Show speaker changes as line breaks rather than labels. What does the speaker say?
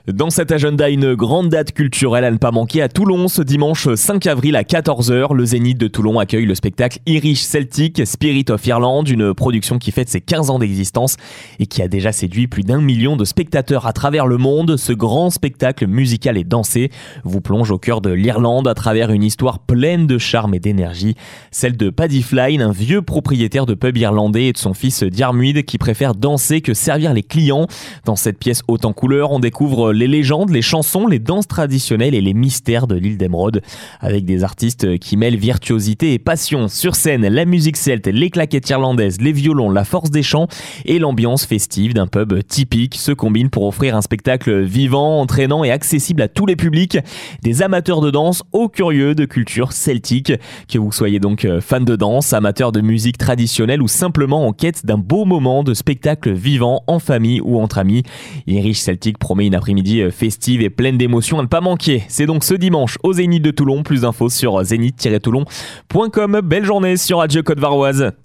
Dans cet agenda, une grande date culturelle à ne pas manquer à Toulon. Ce dimanche 5 avril à 14h, le Zénith de Toulon accueille le spectacle Irish Celtic Spirit of Ireland, une production qui fête ses 15 ans d'existence et qui a déjà séduit plus d'1 million de spectateurs à travers le monde. Ce grand spectacle musical et dansé vous plonge au cœur de l'Irlande à travers une histoire pleine de charme et d'énergie. Celle de Paddy Flynn, un vieux propriétaire de pub irlandais, et de son fils Diarmuid qui préfère danser que servir les clients. Dans cette pièce haute en couleurs, on découvre les légendes, les chansons, les danses traditionnelles et les mystères de l'île d'Émeraude, avec des artistes qui mêlent virtuosité et passion. Sur scène, la musique celte, les claquettes irlandaises, les violons, la force des chants et l'ambiance festive d'un pub typique se combinent pour offrir un spectacle vivant, entraînant et accessible à tous les publics, des amateurs de danse aux curieux de culture celtique. Que vous soyez donc fan de danse, amateur de musique traditionnelle ou simplement en quête d'un beau moment de spectacle vivant en famille ou entre amis, Irish Celtic promet une après-midi festive et pleine d'émotions à ne pas manquer. C'est donc ce dimanche au Zénith de Toulon. Plus d'infos sur zénith-toulon.com. Belle journée sur Radio Côte-Varoise.